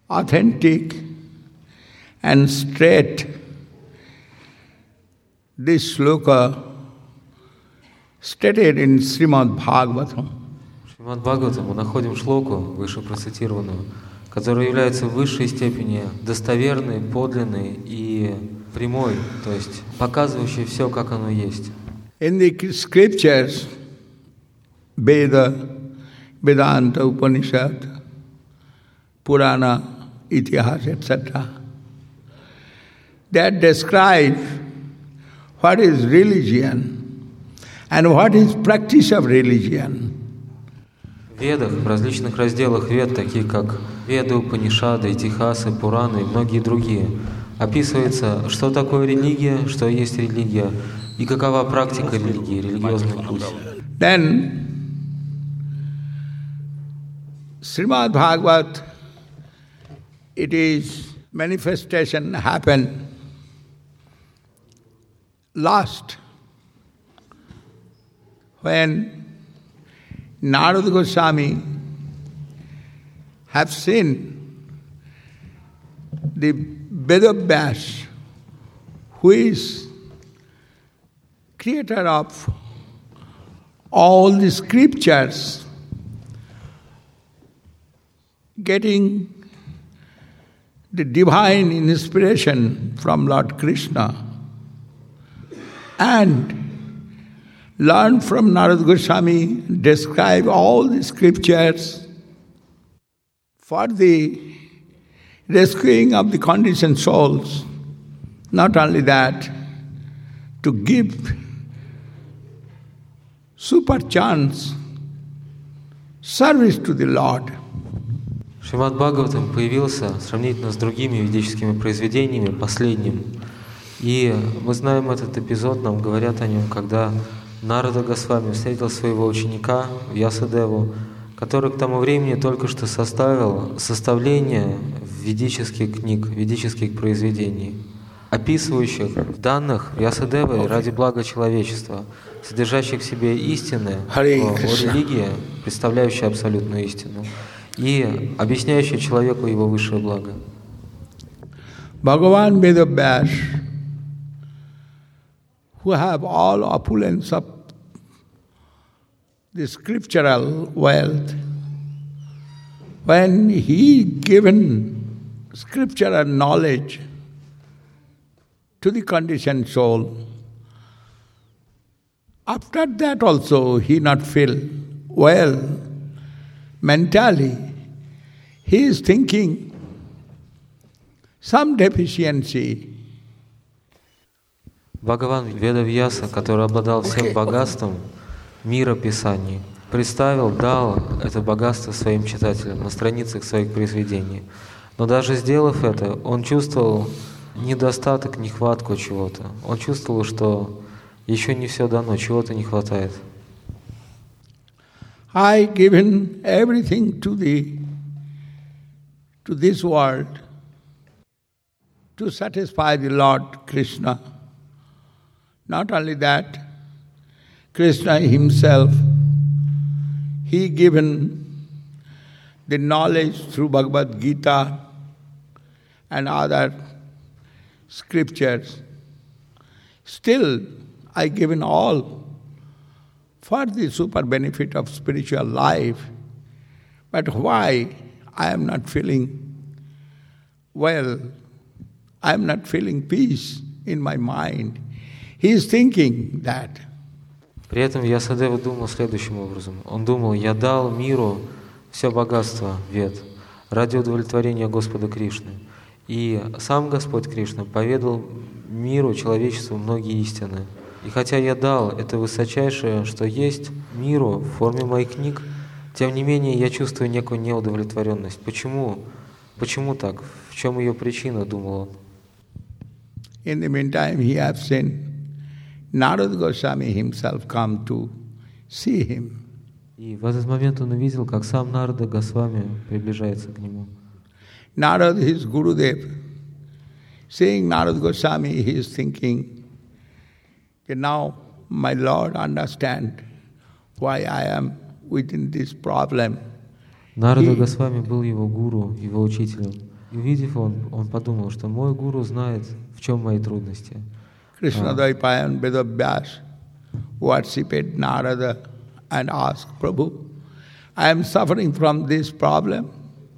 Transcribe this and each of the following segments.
authentic and straight this sloka stated in Srimad Bhagavatam. В Шримад Бхагаватам мы находим шлоку, выше процитированную, которая является в высшей степени достоверной, подлинной и прямой, то есть показывающей все, как оно есть. In the scriptures, Veda, Vedanta, Upanishad, Purana, Itihas, etc., that describe what is religion and what is practice of religion. В Ведах, в различных разделах Вед, такие как Веды, Упанишады, Итихасы, Пураны и многие другие, описывается, что такое религия, что есть религия, и какова практика религии, религиозный путь. Then, Srimad Bhagavat, it is manifestation happened last when Narada Goswami have seen the Vedavyas, who is creator of all the scriptures, getting the divine inspiration from Lord Krishna, and learn from Narada Goswami, describe all the scriptures for the rescuing of the conditioned souls. Not only that, to give super chance service to the Lord. Шримад Бхагаватам появился сравнительно с другими ведическими произведениями последним. И мы знаем этот эпизод, нам говорят о нем, когда Нарада Госвами встретил своего ученика Вьясадеву, который к тому времени только что составил составление ведических книг, ведических произведений, описывающих в данных Вьясадевы ради блага человечества, содержащих в себе истины о религии, представляющие абсолютную истину, и объясняющие человеку его высшее благо. Bhagavan Vedavyas, who have all opulence of the scriptural wealth, when he given scriptural knowledge to the conditioned soul, after that also he not feel well mentally. He is thinking some deficiency. Бхагаван Ведавьяса, который обладал всем богатством мира Писаний, представил, дал это богатство своим читателям на страницах своих произведений. Но даже сделав это, он чувствовал недостаток, нехватку чего-то. Он чувствовал, что еще не все дано, чего-то не хватает. I given everything to this world to satisfy the Lord Krishna. Not only that, Krishna himself, he given the knowledge through Bhagavad Gita and other scriptures. Still, I given all for the super benefit of spiritual life. But why I am not feeling well, I am not feeling peace in my mind. He is thinking that. При этом Вьясадева думал следующим образом. Он думал, я дал миру все богатство Вед ради удовлетворения Господа Кришны. И сам Господь Кришна поведал миру, человечеству многие истины. И хотя я дал это высочайшее, что есть миру в форме моих книг, тем не менее я чувствую некую неудовлетворенность. Почему? Почему так? В чем ее причина, думал он. In the meantime, he has seen Narada Goswami himself come to see him. И в этот момент он увидел, как сам Нарада Госвами приближается к нему. Narada, his Gurudev, seeing Narada Goswami, he is thinking that now my Lord understand why I am within this problem. Нарада Госвами был его гуру, его учителем. И увидев, он подумал, что мой гуру знает, в чем мои трудности. Krishna Dvaipayan Vedavyas worshipped Narada and asked, Prabhu, I am suffering from this problem.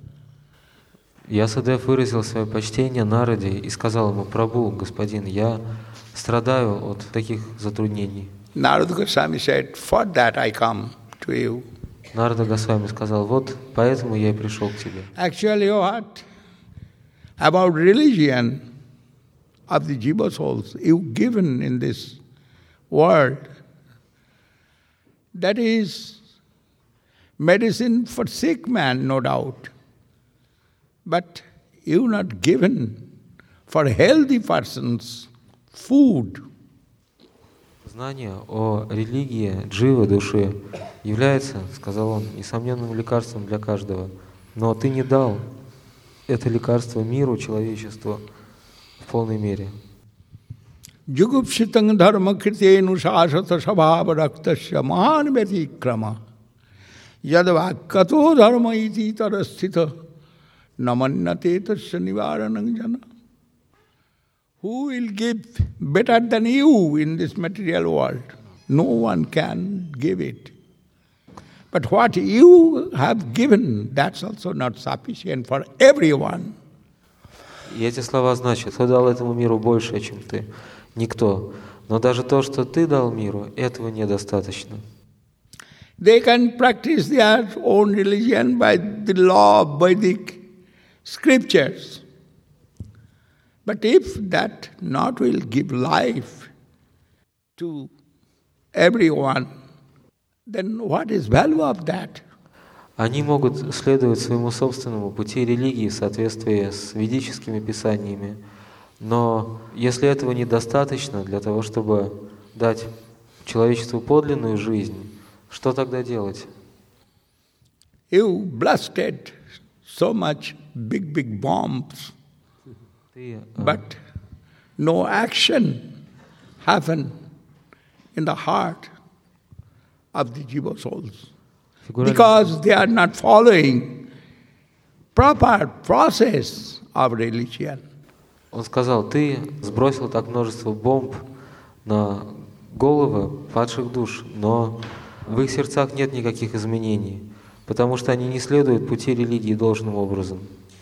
Ясадев выразил свое почтение Нараде и сказал ему: Прабху, господин, я страдаю от таких затруднений. Narada Goswami said, for that I come to you. Нарада Госвами сказал: вот поэтому я и пришел к тебе. Actually, what about religion of the jiva souls you given in this world? That is medicine for sick man, no doubt. But you not given for healthy persons food. Знание о религии дживы души является, сказал он, несомненным лекарством для каждого. Но ты не дал это лекарство миру, человечеству в полной мере. Jugupsitang dharma kritenu sasata sabhava raktasya mahan vyatikrama yadvakato dharma iti tarasthita namanyate tasya nivaranang jana. Who will give better than you in this material world? No one can give it. But what you have given, that's also not sufficient for everyone. И эти слова значат: кто дал этому миру больше, чем ты? Никто. Но даже то, что ты дал миру, этого недостаточно. They can practice their own religion by the law of Vedic scriptures. But if that not will give life to everyone, then what is value of that? Они могут следовать своему собственному пути религии в соответствии с ведическими писаниями. Но если этого недостаточно для того, чтобы дать человечеству подлинную жизнь, что тогда делать? You blasted so much big bombs. But no action happened in the heart of the jiva souls because they are not following proper process of religion. Он сказал: ты сбросил так множество бомб на головы падших душ, но в их сердцах нет никаких изменений, потому что они не следуют пути религии должным образом.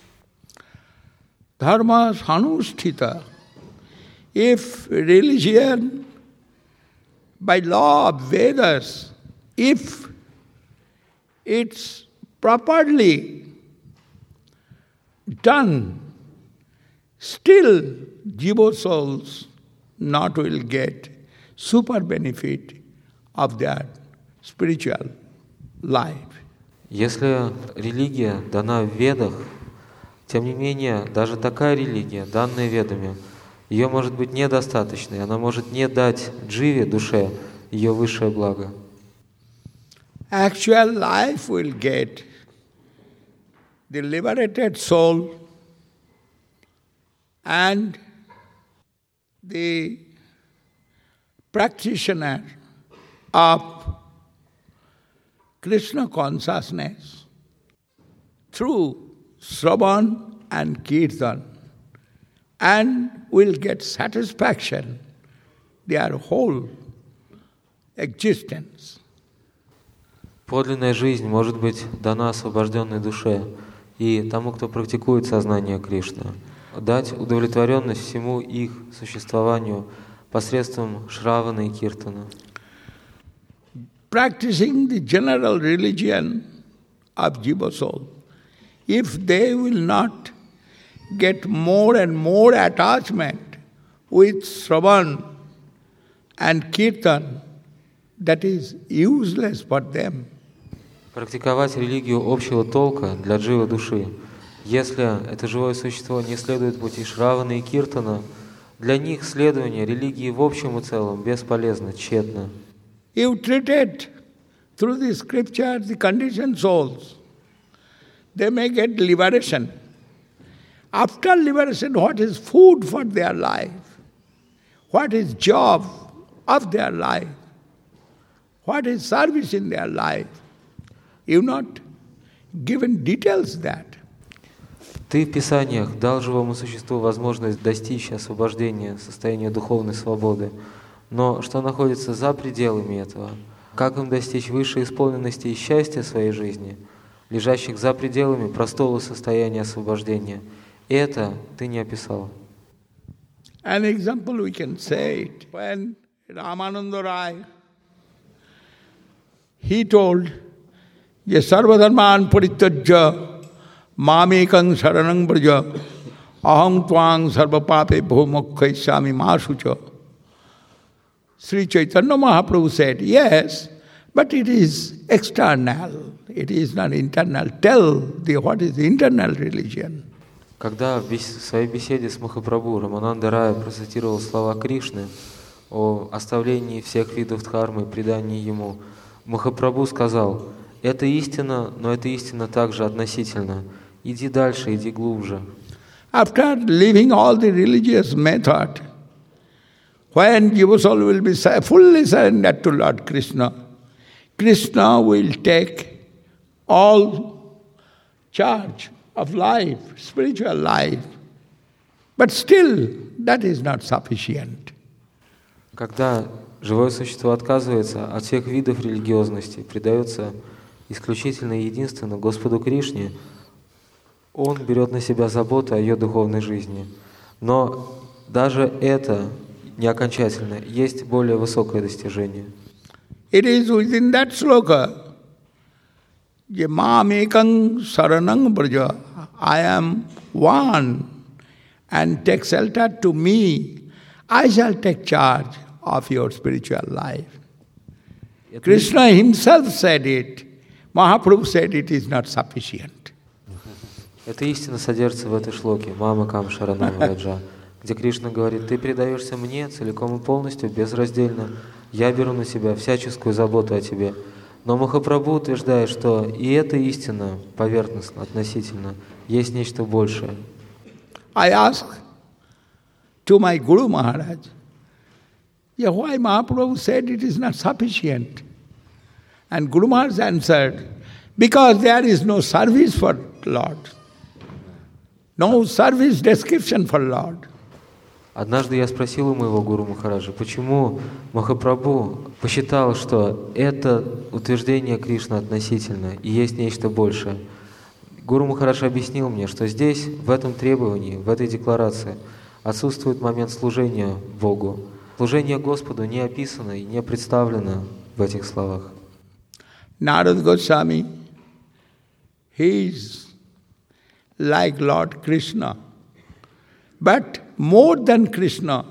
Dharma sanusthita. If religion, by law of Vedas, if it's properly done, still jiva souls not will get super benefit of their spiritual life. Если религия дана в Ведах, тем не менее, даже такая религия, данная Ведами, ее может быть недостаточной, она может не дать дживе, душе, ее высшее благо. Actual life will get the liberated soul and the practitioner of Krishna consciousness through Shravan and Kirtan, and will get satisfaction their whole existence. Подлинная жизнь может быть дана освобожденной душе и тому, кто практикует сознание Кришны, дать удовлетворенность всему их существованию посредством Шравана и Киртана. Practicing the general religion of jiva soul, if they will not get more and more attachment with Shravan and Kirtan, that is useless for them. Практиковать религию общего толка для дживы души, если это живое существо не следует пути Шравана и Киртана, для них следование религии в общем и целом бесполезно, тщетно. You treated through the scripture the conditioned souls. They may get liberation. After liberation, what is food for their life? What is job of their life? What is service in their life? You've not given details that. Ты в Писаниях дал живому существу возможность достичь освобождения, состояния духовной свободы. Но что находится за пределами этого? Как им достичь высшей исполненности и счастья своей жизни, лежащих за пределами простого состояния освобождения? Это ты не описал. An example we can say it. When Ramananda Rai, he told, Ye sarvadharman parityajya mamekang saranang braja aham tvang sarvapape bhomokhaisami masucha. Sri Chaitanya Mahaprabhu said, yes, but it is external, it is not internal. Tell what is the internal religion. Когда в своей беседе с Махапрабху Рамананда Рая процитировал слова Кришны о оставлении всех видов дхармы и предании Ему, Махапрабху сказал, это истина, но эта истина также относительна. Иди дальше, иди глубже. After leaving all the religious method, when Jiva soul will be fully surrendered to Lord Krishna, Krishna will take all charge of life, spiritual life. But still, that is not sufficient. Когда живое существо отказывается от всех видов религиозности, предается исключительно и единственно Господу Кришне, Он берет на себя заботу о ее духовной жизни. Но даже это не окончательно, есть более высокое достижение. It is within that sloka, Je mamekang saranang braja, I am one, and take shelter to me, I shall take charge of your spiritual life. Krishna himself said it, Mahaprabhu said it is not sufficient. Эта истина содержится в этой шлоке «Мама Кам Шаранам Раджа», где Кришна говорит, «Ты предаешься мне целиком и полностью, безраздельно. Я беру на себя всяческую заботу о тебе». Но Махапрабху утверждает, что и эта истина поверхностно, относительно, есть нечто большее. I asked to my Guru Maharaj, why Mahaprabhu said it is not sufficient? And Guru Maharaj answered, because there is no service for Lord. No service description for Lord. Однажды я спросил у моего Гуру Махараджа, почему Махапрабху посчитал, что это утверждение Кришны относительно и есть нечто большее. Гуру Махарадж объяснил мне, что здесь, в этом требовании, в этой декларации, отсутствует момент служения Богу. Служение Господу не описано и не представлено в этих словах. Narad Goswami, he is like Lord Krishna. But more than Krishna,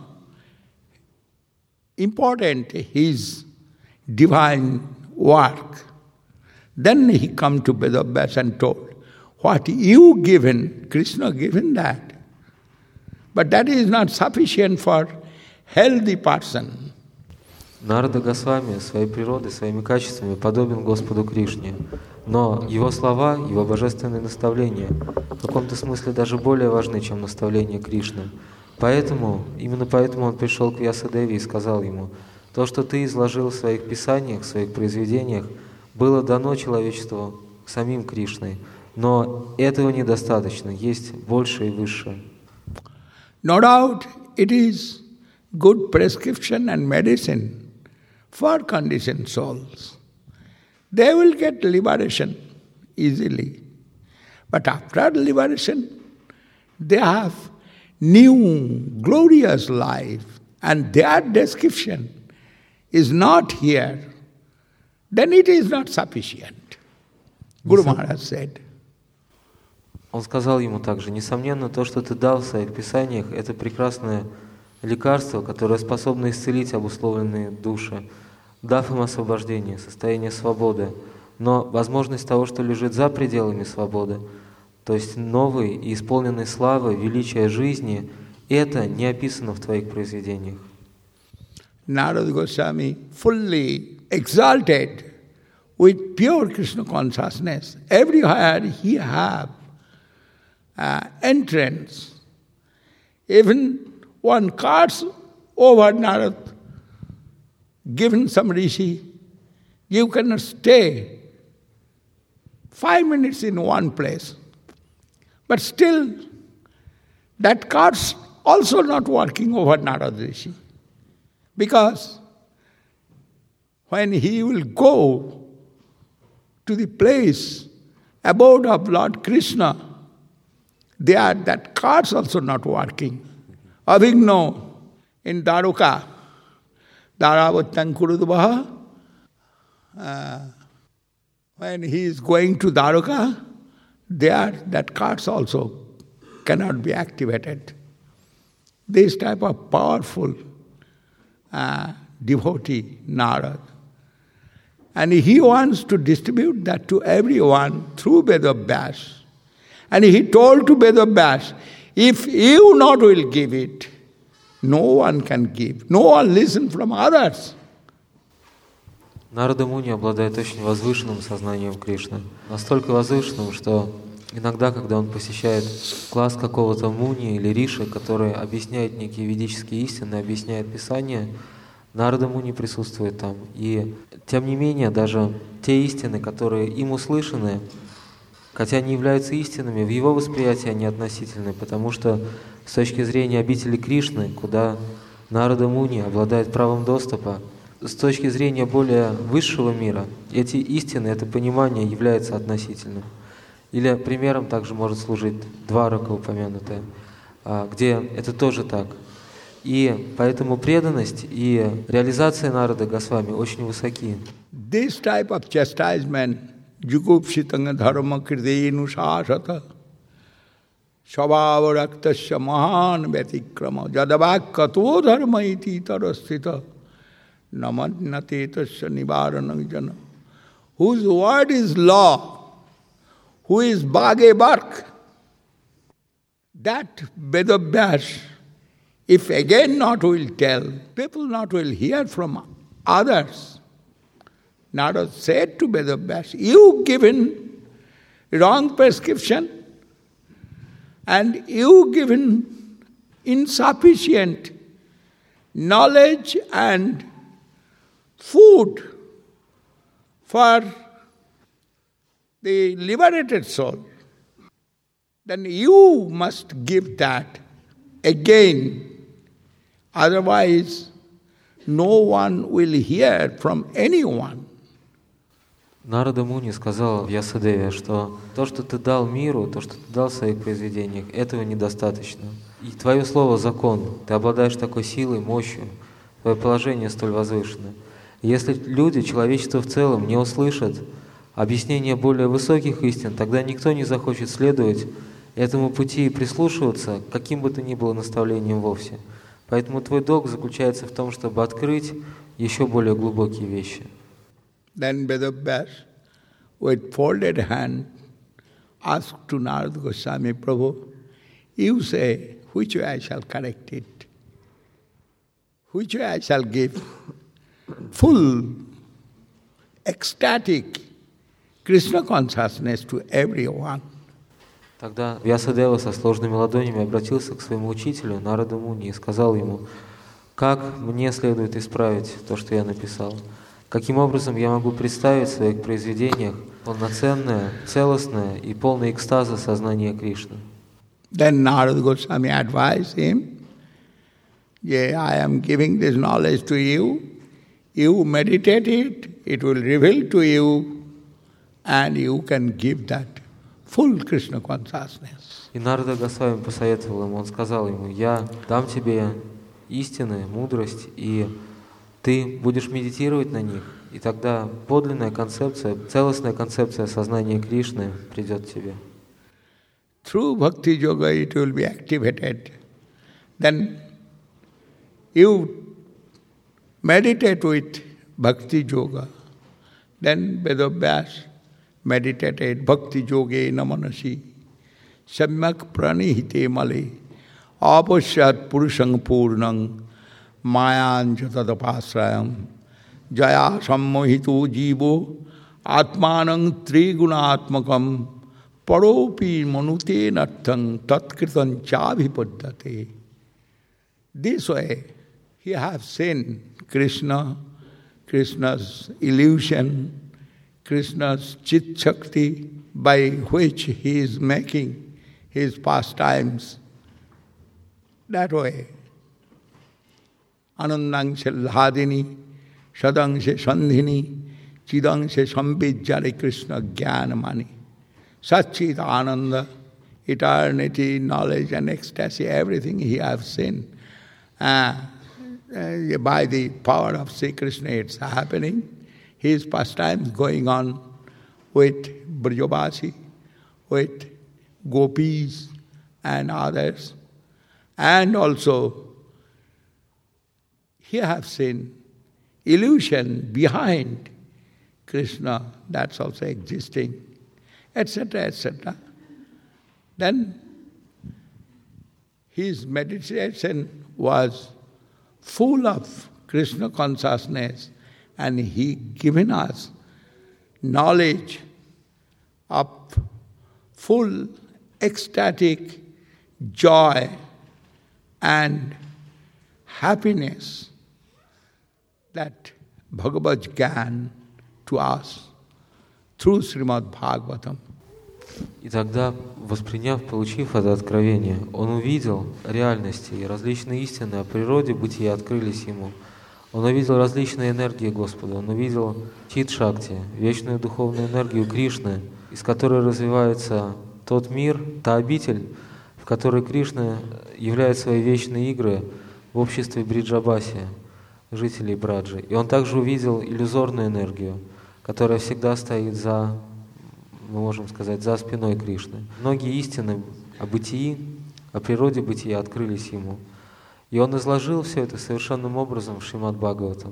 important his divine work. Then he come to Vedavyas and told, what you given, Krishna given that. But that is not sufficient for healthy person. Нарада Госвами своей природой, своими качествами подобен Господу Кришне. Но его слова, его божественные наставления в каком-то смысле даже более важны, чем наставления Кришны. Именно поэтому он пришел к Вьясадеве и сказал ему, то, что ты изложил в своих писаниях, в своих произведениях, было дано человечеству самим Кришной. Но этого недостаточно, есть большее и высшее. No doubt it is good prescription and medicine for conditioned souls. They will get liberation easily. But after liberation, they have new, glorious life, and their description is not here. Then it is not sufficient. Guru Maharaj said. Он сказал ему также, несомненно, то, что ты дал в своих писаниях, это прекрасное лекарство, которое способно исцелить обусловленные души, дав им освобождение, состояние свободы. Но возможность того, что лежит за пределами свободы, то есть новой и исполненной славы, величия жизни, это не описано в твоих произведениях. Narada Goswami fully exalted with pure Krishna consciousness. Everywhere he have entrance. Even one carts over Narad, given some rishi, you cannot stay 5 minutes in one place. But still, that card's also not working over Narada Rishi. Because when he will go to the place, abode of Lord Krishna, there that card's also not working. Avigno in Dwaruka, Dharavatan Kurudvaha, when he is going to Dwaruka, there that cards also cannot be activated. This type of powerful devotee, Narad. And he wants to distribute that to everyone through Vedavyas. And he told to Vedavyas, if you not will give it, no one can give. No one listen from others. Нарада Муни обладает очень возвышенным сознанием Кришны. Настолько возвышенным, что иногда, когда он посещает класс какого-то Муни или Риши, который объясняет некие ведические истины, объясняет Писание, Нарада Муни присутствует там. И тем не менее, даже те истины, которые им услышаны, хотя они являются истинными, в его восприятии они относительны, потому что с точки зрения обители Кришны, куда Нарада Муни обладает правом доступа, с точки зрения более высшего мира, эти истины, это понимание является относительным. Или примером также может служить Дварака упомянутая, где это тоже так. И поэтому преданность и реализация Нарада Госвами очень высоки. This type of chastisement, jugupsitanga dharma kridenu shasata, svabhavaraktasya mahan vyatikrama, jadavakato dharma iti tarasthita, namadnate tasya nivaranang jana. Whose word is law, who is bhage bark, that Vedavyas, if again not will tell, people not will hear from others. Narada said to Vedavyas, you given wrong prescription and you given insufficient knowledge and food for the liberated soul. Then you must give that again. Otherwise, no one will hear from anyone. Нарада Муни сказал Вьясадеве, что то, что ты дал миру, то, что ты дал в своих произведениях, этого недостаточно. И твое слово — закон. Ты обладаешь такой силой, мощью. Твое положение столь возвышено. Если люди, человечество в целом, не услышат объяснения более высоких истин, тогда никто не захочет следовать этому пути и прислушиваться к каким бы то ни было наставлениям вовсе. Поэтому твой долг заключается в том, чтобы открыть еще более глубокие вещи. Then Vedavyas, with folded hand, asked to Narada Goswami, Prabhu, you say, which way I shall correct it? Which way I shall give full, ecstatic Krishna consciousness to everyone? Тогда Вьясадева со сложными ладонями обратился к своему учителю Нараду Муни и сказал ему, как мне следует исправить то, что я написал. Каким образом я могу представить в своих произведениях полноценное, целостное и полное экстаза сознания Кришны? Then Narada Goswami advised him, yeah, I am giving this knowledge to you, you meditate it, it will reveal to you, and you can give that full Krishna consciousness. И Нарада Госвами посоветовал ему, он сказал ему, я дам тебе истины, мудрость, и ты будешь медитировать на них, и тогда подлинная концепция, целостная концепция сознания Кришны придет к тебе. Through Bhakti Yoga it will be activated. Then you meditate with Bhakti Yoga. Then Vedavyas meditated Bhakti Yoge Namanasi Samyak Pranihite Male Apasyat Purushang Purnang Mayan Jatadapasrayam Jaya Sammohito Jivo Atmanang Trigunatmakam Paropi Manute Nattang Tatkritan Chabhipaddate. This way he has seen Krishna, Krishna's illusion, Krishna's Chit Shakti by which he is making his pastimes that way. Anandangshe Ladini, Shadangshe Sandhini, Chidangshe Sambhijjari Krishna Jnanamani. Satchit Ananda, eternity, knowledge and ecstasy, everything he has seen. By the power of Sri Krishna it's happening. His pastimes going on with Brajavasi, with gopis and others. And also, he have seen illusion behind Krishna, that's also existing, etc., etc. Then his meditation was full of Krishna consciousness, and he given us knowledge of full ecstatic joy and happiness that Bhagavad Gyan to us through Srimad Bhagavatam. И тогда, восприняв, получив это откровение, он увидел реальности и различные истины о природе бытия открылись ему. Он увидел различные энергии Господа, он увидел Чит-шакти, вечную духовную энергию Кришны, из которой развивается тот мир, та обитель, в которой Кришна являет свои вечные игры в обществе Бриджабаси, жителей Браджи. И он также увидел иллюзорную энергию, которая всегда стоит за, мы можем сказать, за спиной Кришны. Многие истины о бытии, о природе бытия открылись ему. И он изложил все это совершенным образом в Шримад Бхагаватам.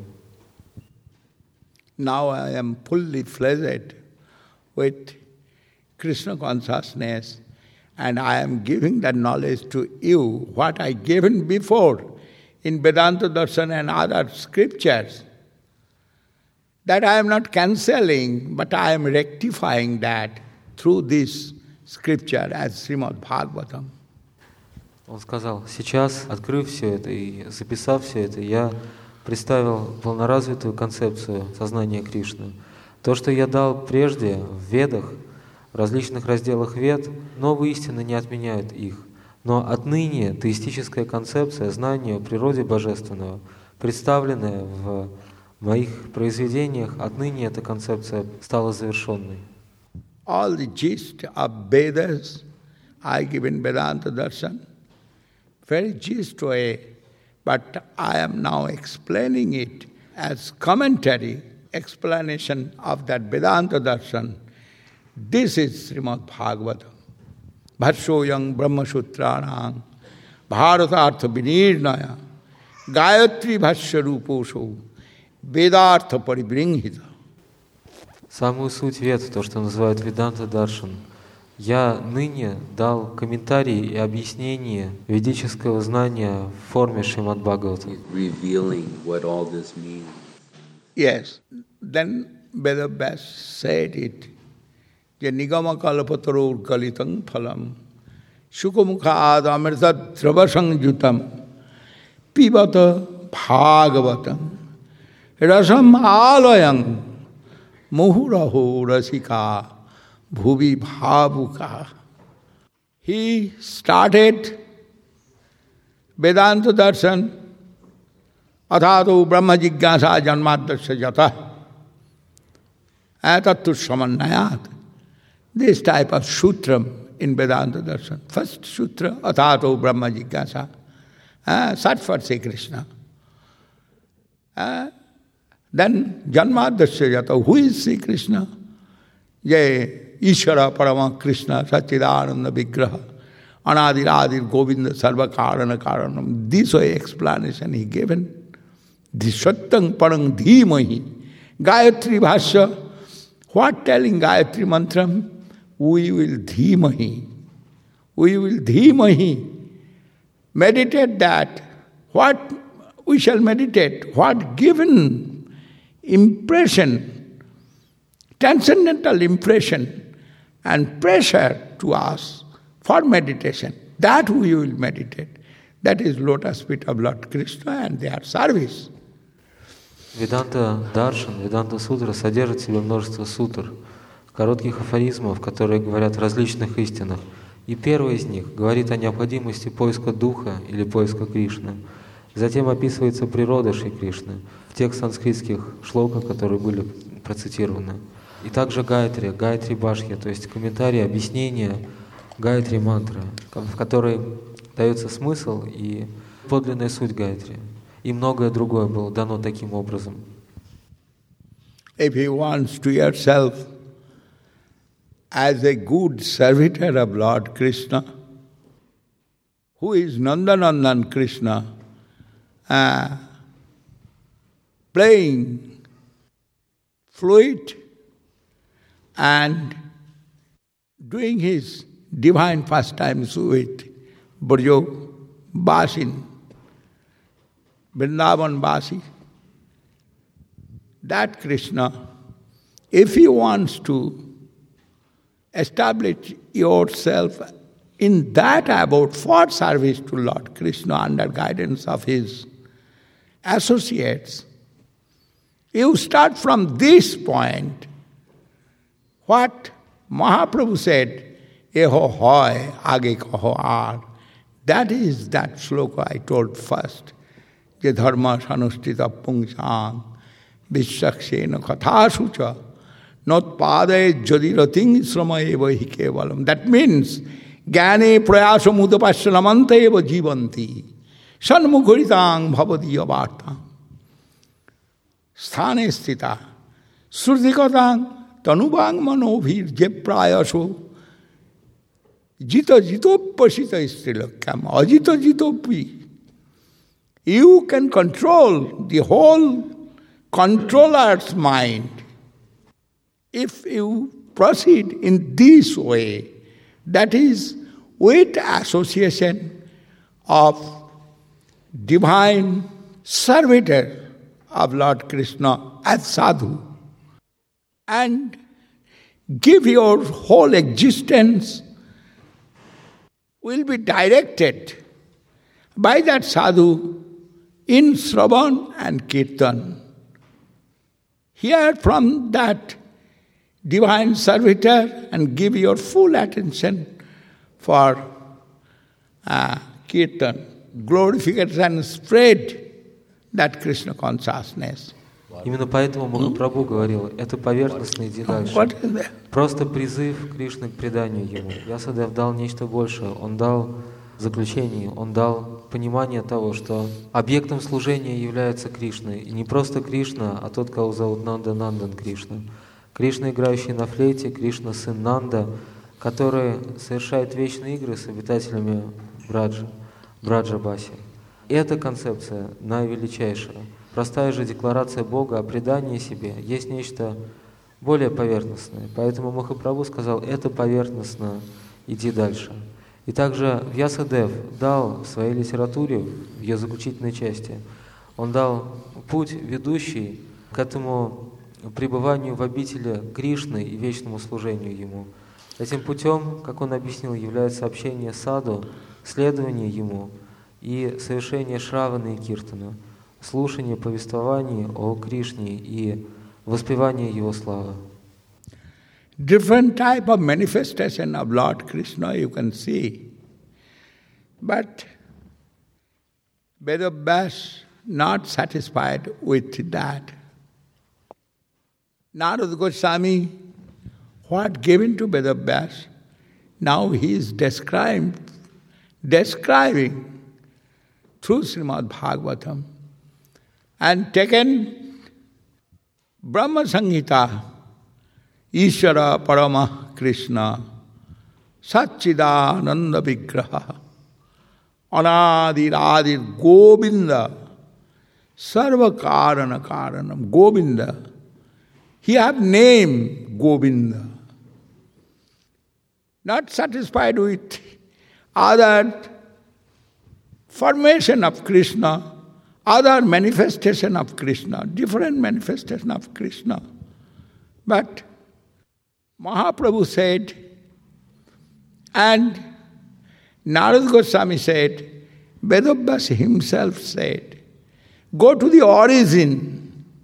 Now I am fully fledged with Krishna consciousness, and I am giving that knowledge to you, what I given before in Vedanta Darshan and other scriptures. That I am not cancelling, but I am rectifying that through this scripture as Srimad Bhagavatam. Он сказал, сейчас, открыв все это и записав все это, я представил полноразвитую концепцию сознания Кришны. То, что я дал прежде в Ведах, в различных разделах Вед, новые истины не отменяют их. Но отныне теистическая концепция знания о природе Божественного, представленная в моих произведениях, отныне эта концепция стала завершенной. All the gist of Vedas I give in Vedanta Darshan, very gist way, but I am now explaining it as commentary, explanation of that Vedanta Darshan. This is Srimad Bhagavatam. Bharshoyang Brahmasutranang Bharatartha Vinirnaya Gayatri Bhashya Ruposho Vedartha Paribringhita. Самую суть Вед, то, что называют Веданта Даршан, я ныне дал комментарии и объяснение ведического знания в форме Шримад Бхагаватам. Yes, then Vedavyas said it. Je nigama kalpataror kalitang phalam shukamukha adamirta dravasang jutam pibata bhagavatam rasam alayang muhuraho rasika bhuvi bhavuka. He started Vedanta Darshan Athato Brahma Jigyasa Janmadasya Jata Atatu Samannayat. This type of sutra in Vedanta Darshan. First sutra, Athato Brahma Jigyasa. Search for Sri Krishna. Then Janmadasya Jata. Who is Sri Krishna? Ye Ishvara Parama Krishna Satchidananda Vigraha Anadir Adir Govinda Sarva Karana Karanam. This way explanation he given. Dishattang Parang Dhimahi. Gayatri Bhashya. What telling Gayatri Mantram? We will Dhimahi. We will Dhimahi. Meditate that. What we shall meditate? What given impression, transcendental impression and pressure to us for meditation, that we will meditate. That is lotus feet of Lord Krishna and their service. Веданта Даршан, Веданта Сутра содержит в себе множество сутр, коротких афоризмов, которые говорят о различных истинах. И первый из них говорит о необходимости поиска Духа или поиска Кришны. Затем описывается природа Шри Кришны в тех санскритских шлоках, которые были процитированы. И также Гайатри, Гайатри Башхи, то есть комментарии, объяснения Гайатри мантры, в которой дается смысл и подлинная суть Гайатри. И многое другое было дано таким образом. If you want to yourself as a good servitor of Lord Krishna, who is Nandanandan Krishna, playing flute and doing his divine pastimes with Brjo Basin, Vrindavan Basi, that Krishna, if he wants to establish yourself in that abode for service to Lord Krishna under guidance of his associates, you start from this point. What Mahaprabhu said, Eho hoy age kaho ar. That is that shloka I told first. Je dharma sanustita pungsang vishakshena kathasucha not pade jadirating srama eva hi kevalam. That means jnane prayasam udapashyalamanta eva jivanti sanmukharitang bhavadiya vartam sthane sthita surdikatang tanubang manovir je prayaso jita jitopasita strilakyam ajita jitopi. You can control the whole controller's mind if you proceed in this way, that is, with association of divine servitor of Lord Krishna as sadhu, and give your whole existence will be directed by that sadhu in Shravan and Kirtan. Hear from that divine servitor and give your full attention for Kirtan, glorification, and spread that Krishna consciousness. Именно поэтому Махапрабху говорил, это поверхностно, иди дальше. Просто призыв Кришны к преданию Ему. Вьясадев дал нечто большее, он дал заключение, он дал понимание того, что объектом служения является Кришна. И не просто Кришна, а тот, кого зовут Нанда Нандан Кришна. Кришна, играющий на флейте, Кришна, сын Нанда, который совершает вечные игры с обитателями Браджа-Баси. И эта концепция наивеличайшая. Простая же декларация Бога о предании себе есть нечто более поверхностное. Поэтому Махапрабху сказал, это поверхностно, иди дальше. И также Вьясадев дал в своей литературе, в ее заключительной части, он дал путь, ведущий к этому пребыванию в обители Кришны и вечному служению Ему. Этим путем, как он объяснил, является общение саду, следование Ему и совершение шравана и киртана, слушание повествований о Кришне и воспевание Его славы. Different type of manifestation of Lord Krishna you can see. But Vedavyas not satisfied with that. Narada Goswami, what given to Vedavyas, now he is describing through Srimad Bhagavatam, and taken Brahma Samhita, Ishvara Parama Krishna, Satchidananda Vigraha, Anadir Adir Govinda, Sarva Karana Karanam, Govinda. He have name Govinda. Not satisfied with other formation of Krishna, other manifestation of Krishna, different manifestation of Krishna. But Mahaprabhu said, and Narada Goswami said, Vedavyas himself said, go to the origin.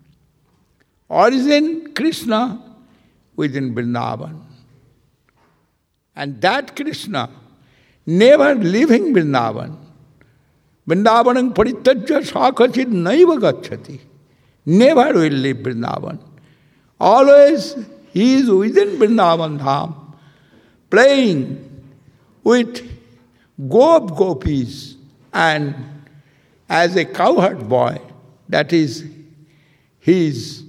Origin, Krishna within Vrindavan. And that Krishna never leaving Vrindavan. Vrindavanam parityajya sakachit naiva gacchati. Never will leave Vrindavan. Always he is within Vrindavan Dham, playing with gopis, and as a cowherd boy, that is his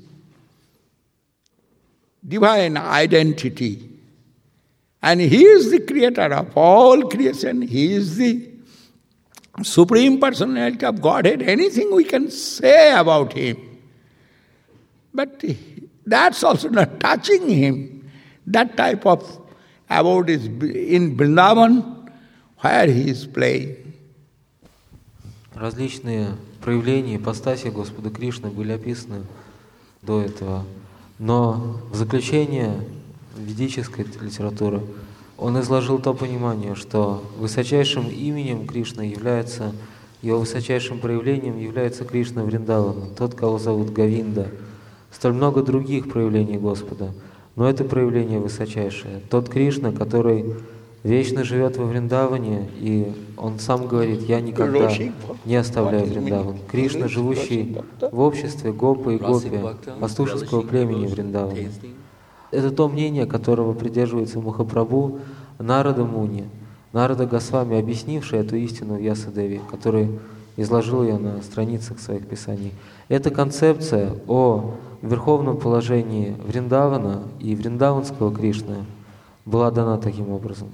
divine identity. And he is the creator of all creation. He is the Supreme Personality of Godhead. Anything we can say about him. But that's also not touching him. That type of abode is in Vrindavan, where he is playing. Различные проявления ипостаси Господа Кришны были описаны до этого. Но в заключение ведической литературы он изложил то понимание, что высочайшим именем Кришны является, его высочайшим проявлением является Кришна Вриндавана, тот, кого зовут Говинда. Столь много других проявлений Господа, но это проявление высочайшее. Тот Кришна, который вечно живет во Вриндаване, и он сам говорит: «Я никогда не оставляю Вриндаван». Кришна, живущий в обществе гопы и гопи, пастушеского племени Вриндавана. Это то мнение, которого придерживается Махапрабху Нарада Муни, Нарада Госвами, объяснивший эту истину в Ясадеве, который изложил ее на страницах своих писаний. Эта концепция о верховном положении Вриндавана и вриндаванского Кришны была дана таким образом.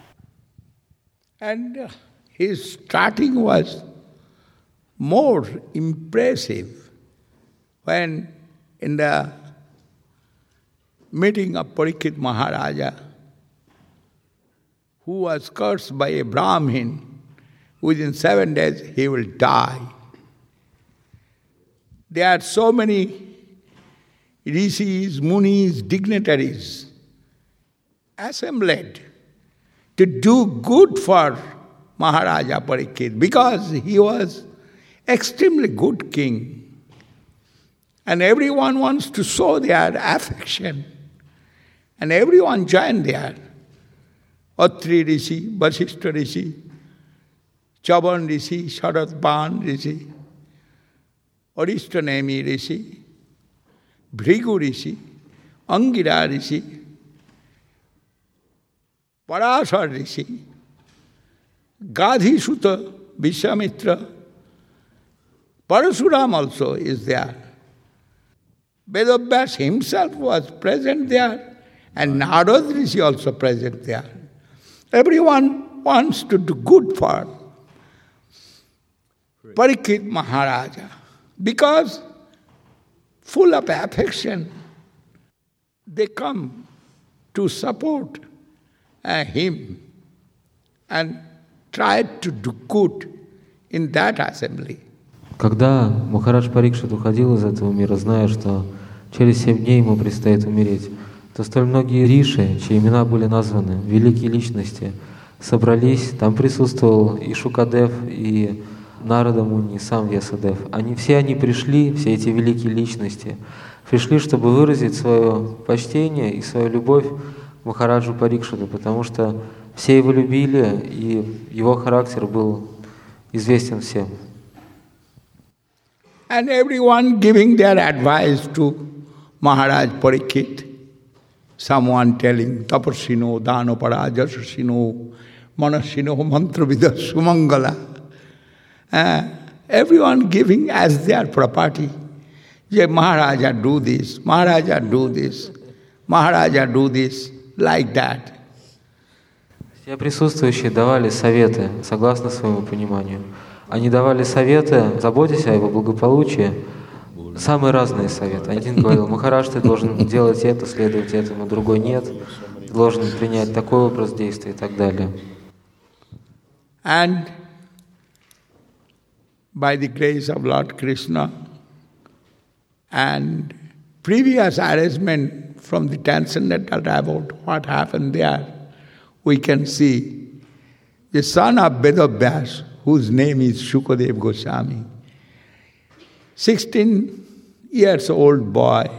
And his starting was more impressive when in the meeting of Parikshit Maharaja, who was cursed by a Brahmin, within 7 days he will die. There are so many rishis, munis, dignitaries assembled to do good for Maharaja Parikshit, because he was extremely good king. And everyone wants to show their affection. And everyone joined there. Atri Rishi, Vasishtha Rishi, Chavan Rishi, Sharatban Rishi, Arishtanemi Rishi, Bhrigu Rishi, Angira Rishi, Parasar Rishi, Gadhi Sutta, Vishwamitra, Parasuram also is there. Vedavyas himself was present there, and Narad Rishi also present there. Everyone wants to do good for Parikshit Maharaja, because full of affection, they come to support him and try to do good in that assembly. Когда Махарадж Парикшит уходил из этого мира, зная, что через 7 дней ему предстоит умереть, то столь многие риши, чьи имена были названы, великие личности, собрались. Там присутствовал и Шукадев, и Нарада Муни, и сам Вьясадев. Все они пришли, все эти великие личности, пришли, чтобы выразить свое почтение и свою любовь к Махараджу Парикшиту, потому что все его любили, и его характер был известен всем. And everyone giving their advice to Maharaj Parikshit. Someone telling, Taparsino, Danopara, Jasasino, Manasino, Mantravidya, Sumangala. Everyone giving as their property. Maharaja do this, Maharaja do this, Maharaja do this, like that. Все присутствующие давали советы согласно своему пониманию. Они давали советы, заботясь о его благополучии, самые разные советы. Один говорил: Махарадж, ты должен делать это, следовать этому, другой нет, ты должен принять такой образ действия и так далее. And by the grace of Lord Krishna and previous arrangement from the transcendental about what happened there, we can see the son of Vedavyas, whose name is Shukadev Goswami, 16 years old boy,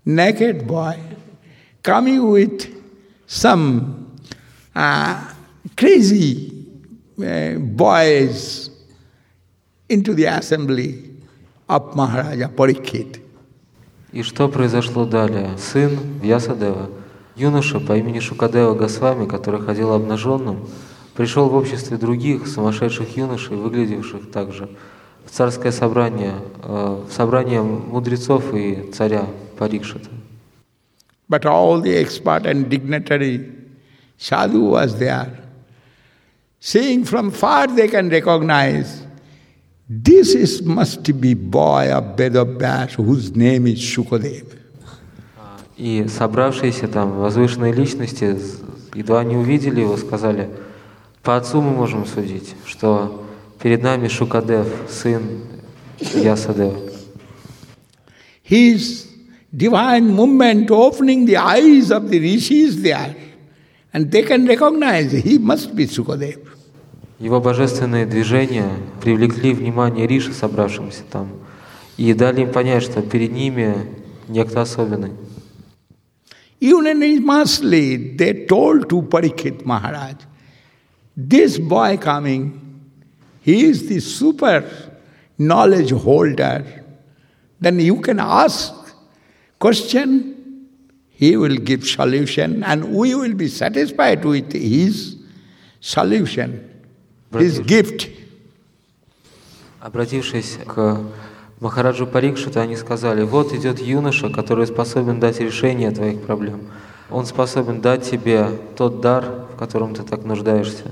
naked boy, coming with some crazy boys into the assembly of Maharaja Parikshit. И что произошло далее? Сын Вьясадева, юноша по имени Шукадева Госвами, который ходил обнаженным, пришел в обществе других сумасшедших юношей, выглядевших также, в царское собрание, в собрание мудрецов и царя Парикшита. But all the expert and dignitary sadhu was there. Seeing from far they can recognize this must be boy of Vedavyas whose name is Shukadev. И собравшиеся там возвышенные личности едва они увидели его, сказали: по отцу мы можем судить, что перед нами Шукадев, сын Вьясадева. His divine movement opening the eyes of the rishis there, and they can recognize he must be Shukadev. Его божественные движения привлекли внимание риши, собравшимся там, и дали им понять, что перед ними некто особенный. Unanimously they told to Parikshit Maharaj, this boy coming, he is the super knowledge holder. Then you can ask question, he will give solution, and we will be satisfied with his solution, his gift. Обратившись к Махараджу Парикшиту, они сказали: вот идет юноша, который способен дать решение твоих проблем. Он способен дать тебе тот дар, в котором ты так нуждаешься.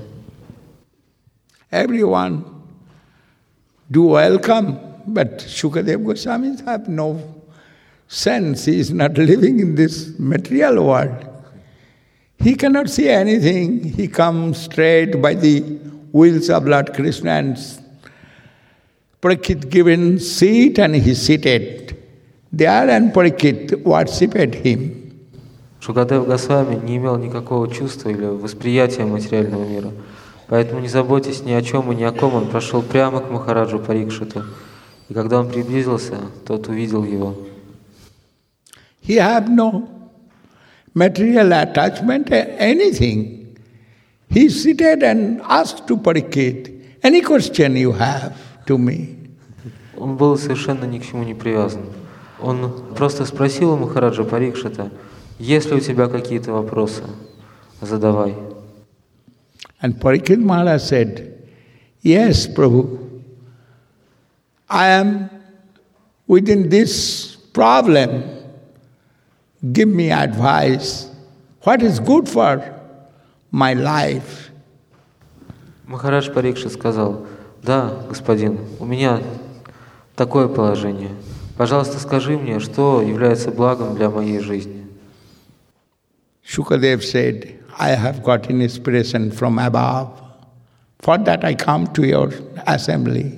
Everyone do welcome, but Shukadev Goswami have no sense. He is not living in this material world. He cannot see anything. He comes straight by the wheels of Lord Krishna and Parikshit given seat and he seated there and Parikshit worshipped him. Шукадев Госвами не имел никакого чувства или восприятия материального мира. Поэтому не заботьтесь ни о чем и ни о ком, он прошел прямо к Махараджу Парикшиту. И когда он приблизился, тот увидел его. He had no material attachment, anything. He seated and asked to Parikshit, any question you have to me. Он был совершенно ни к чему не привязан. Он просто спросил у Махараджа Парикшита: есть ли у тебя какие-то вопросы? Задавай. And Parikshit Maharaj said, yes, Prabhu, I am within this problem. Give me advice. What is good for my life? Махарадж Парикшит сказал: да, господин, у меня такое положение. Пожалуйста, скажи мне, что является благом для моей жизни. Shukadev said, I have got inspiration from above. For that I come to your assembly.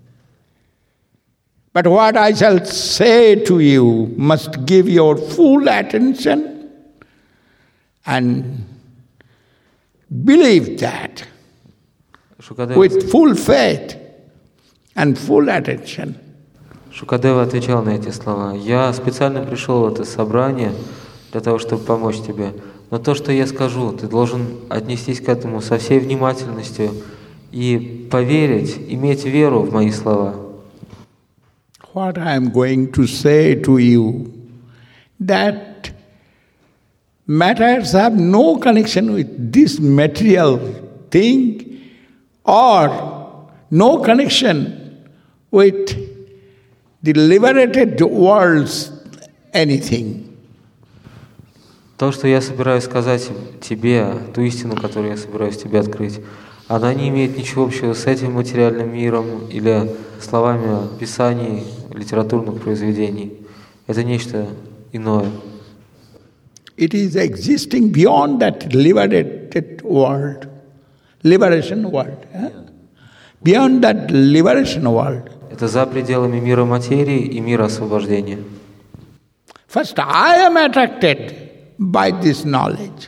But what I shall say to you must give your full attention and believe that with full faith and full attention. Шукадева отвечал на эти слова: я специально пришел в это собрание для того, чтобы помочь тебе. Но то, что я скажу, ты должен отнестись к этому со всей внимательностью и поверить, иметь веру в мои слова. What I am going to say to you, that matters have no connection with this material thing or no connection with the liberated world's anything. То, что я собираюсь сказать тебе, ту истину, которую я собираюсь тебе открыть, она не имеет ничего общего с этим материальным миром или словами писаний, литературных произведений. Это нечто иное. It is existing beyond that liberated world, liberation world. Beyond that liberation world. Это за пределами мира материи и мира освобождения. First, I am attracted by this knowledge.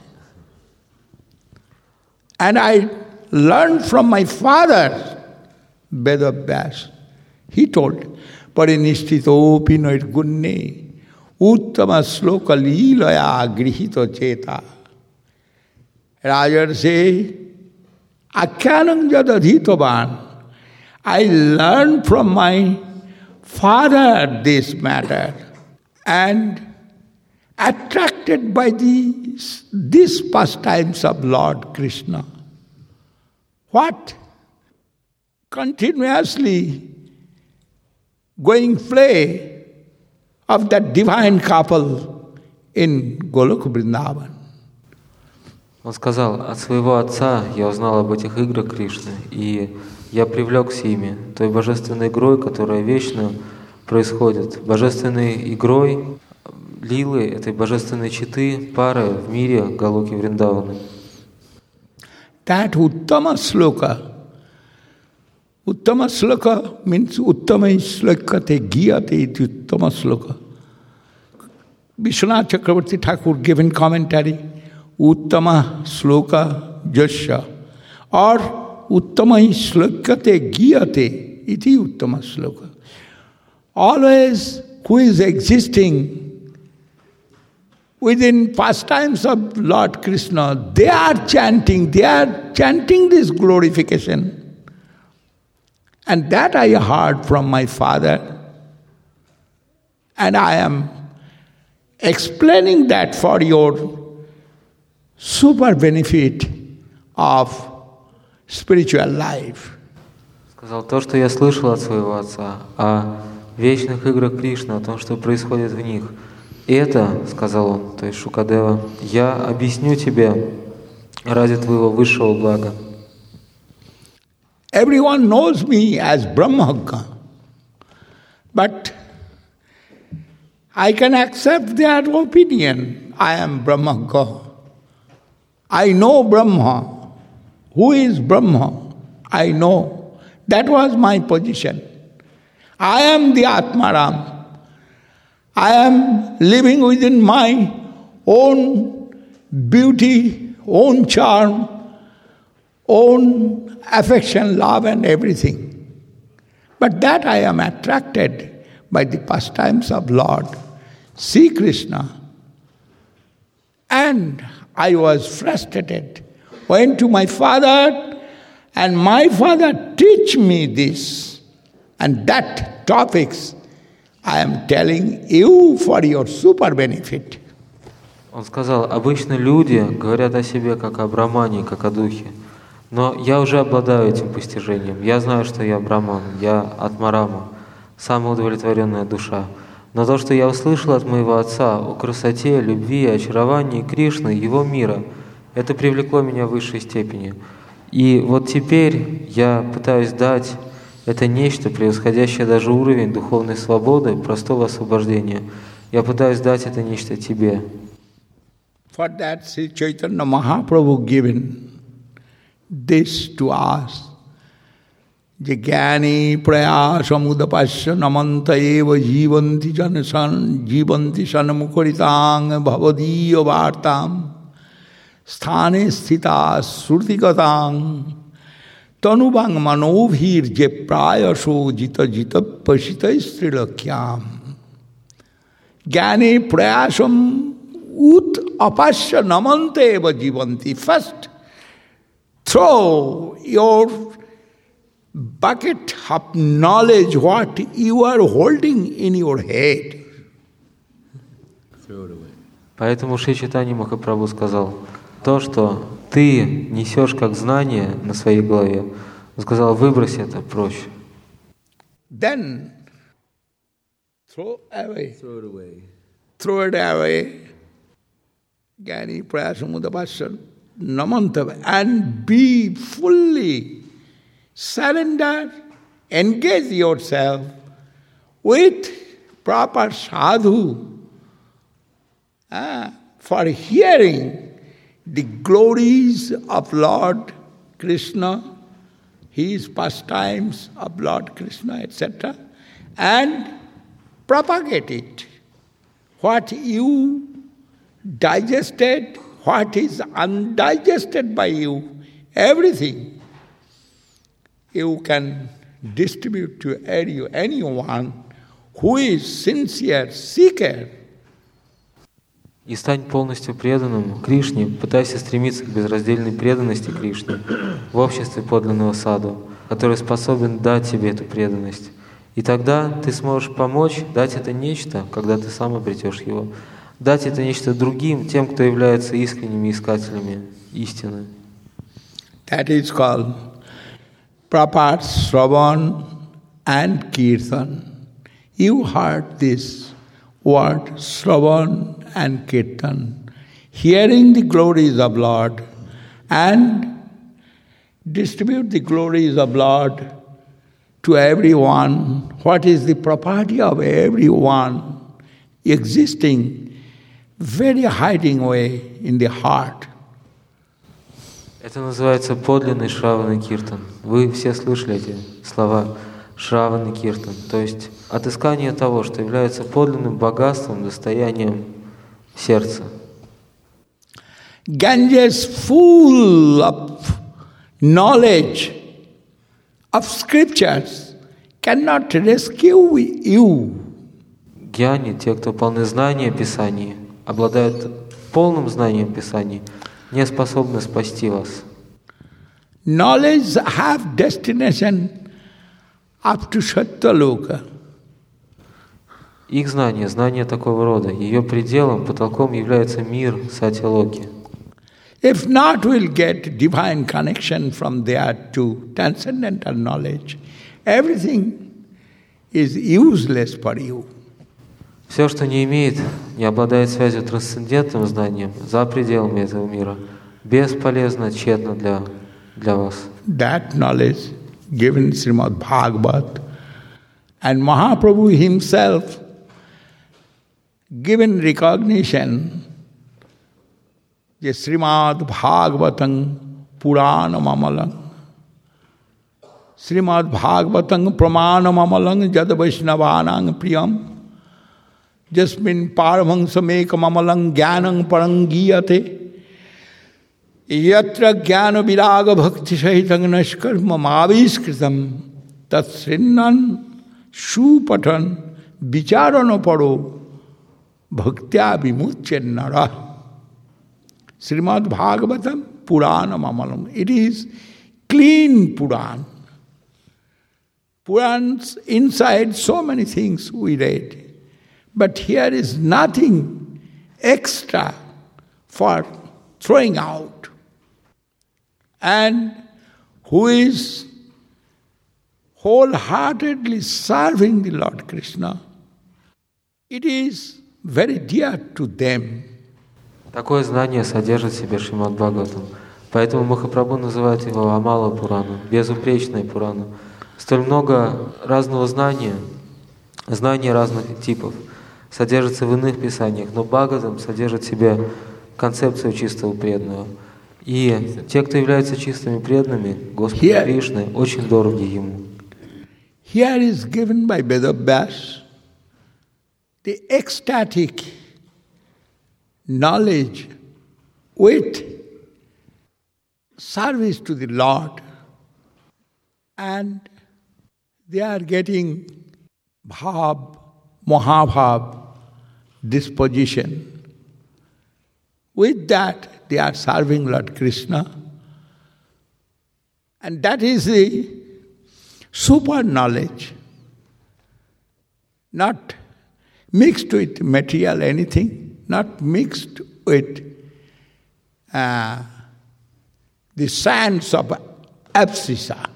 And I learned from my father, Vedavyas. He told, Parinishthitopi nirgunne uttama sloka leelaya grihito cheta. Rajarse Akyanam jadadhitovan. I learned from my father this matter, and attracted by these pastimes of Lord Krishna. What? Continuously going play of that divine couple in Golok Vrindavan. Он сказал, от своего отца я узнал об этих играх Кришны, и я привлекся ими, той божественной игрой, которая вечно происходит, божественной игрой лилы, этой божественной читы, пары в мире Галоки Вриндаваны. That Uttama Sloka means Uttama Slokate Giyate iti Uttama Sloka. Vishwanath Chakravarti Thakur given commentary, Uttama Sloka Jasya, or Uttama Slokate Giyate iti Uttama Sloka. Always who is existing within pastimes of Lord Krishna, they are chanting this glorification. And that I heard from my father. And I am explaining that for your super benefit of spiritual life. Сказал, то, что я слышал от своего отца о вечных играх Кришны, о том, что происходит в них. Это, сказал он, то есть Шукадева, я объясню тебе ради твоего высшего блага. Everyone knows me as Brahmagga, but I can accept their opinion. I am Brahmagga. I know Brahma. Who is Brahma? I know. That was my position. I am the Atmaram. I am living within my own beauty, own charm, own affection, love and everything. But that I am attracted by the pastimes of Lord Sri Krishna. And I was frustrated. Went to my father, and my father teach me this. And that topics I am telling you for your super benefit. Он сказал, обычно люди говорят о себе как о Брахмане, как о духе. Но я уже обладаю этим постижением. Я знаю, что я Брахман, я Атмарама, самая удовлетворенная душа. Но то, что я услышал от моего отца о красоте, любви, очаровании Кришны, его мира, это привлекло меня в высшей степени. И вот теперь я пытаюсь дать это нечто, превосходящее даже уровень духовной свободы, простого освобождения. Я пытаюсь дать это нечто тебе. For that, Sri Chaitanya Mahaprabhu given this to us. Jnani prayasam udapasya namanta eva jivanti sanmukaritang bhavadiya vartam sthane sthita srutigatang tanubang manovhir je prayasho jita pasita strilakyam. Jnani prayasam ut apasya namanta eva jivanti. First, throw your bucket of knowledge, what you are holding in your head. Поэтому Шри Чайтанья Махапрабху сказал, то, что ты несешь как знание на своей голове, он сказал, выбрось это прочь. Then throw it away. Jnani prayasam udapasya namanta, and be fully surrender, engage yourself with proper sadhu for hearing the glories of Lord Krishna, his pastimes of Lord Krishna, etc., and propagate it. What you digested, what is undigested by you, everything you can distribute to anyone who is sincere seeker. И стань полностью преданным Кришне, пытайся стремиться к безраздельной преданности Кришне в обществе подлинного саду, который способен дать тебе эту преданность. И тогда ты сможешь помочь дать это нечто, когда ты сам обретешь его, дать это нечто другим, тем, кто является искренними искателями истины. That is called proper Shravan and Kirtan. You heard this word Shravan and Kirtan, hearing the glories of Lord and distribute the glories of Lord to everyone. What is the property of everyone existing very hiding way in the heart. Это называется подлинный Шравана Киртан. Вы все слышали эти слова Шравана Киртан, то есть отыскание того, что является подлинным богатством, достоянием сердца. Ganges full of knowledge of scriptures cannot rescue you. Гьяни, те, кто полны знания Писаний, обладают полным знанием Писаний, не способны спасти вас. Knowledge have destination up to Satyaloka. Их знание, знание такого рода, ее пределом, потолком является мир Сатья-локи. If not, we'll get divine connection from there to transcendental knowledge. Everything is useless for you. Все, что не обладает связью трансцендентным знанием за пределами этого мира, бесполезно, тщетно для вас. That knowledge given Srimad Bhagavat and Mahaprabhu himself given recognition the Srimad Bhagavatam Puranam Amalang Srimad Bhagavatam Pramanam Amalang Jad Vaishnavanang Priyam Jasmin Paramahamsamekam Amalang Jnanam Parangiyate Yatra Jnana Viraga Bhakti Sahitang Nashkarma Maviskritam Tat Srinnan Shupatan Vicharano Paro Bhaktya Vimucchen Nara Srimad Bhagavatam Puranam Amalam. It is clean Puran. Puran's inside so many things we read. But here is nothing extra for throwing out. And who is wholeheartedly serving the Lord Krishna, it is very dear to them. Такое знание содержит в себе Шримад Бхагаватам. Поэтому Махапрабху называет его Амала Пурана, безупречная Пурана. Столь много разного знания разных типов содержится в иных писаниях, но Бхагаватам содержит в себе концепцию чистого преданного. И те, кто являются чистыми преданными, Господу Кришны, очень дороги Ему. Here is given by Vedavyas the ecstatic knowledge with service to the Lord, and they are getting bhav, mahabhav disposition. With that, they are serving Lord Krishna, and that is the super knowledge, not mixed with material anything, not mixed with the sands of abscissa.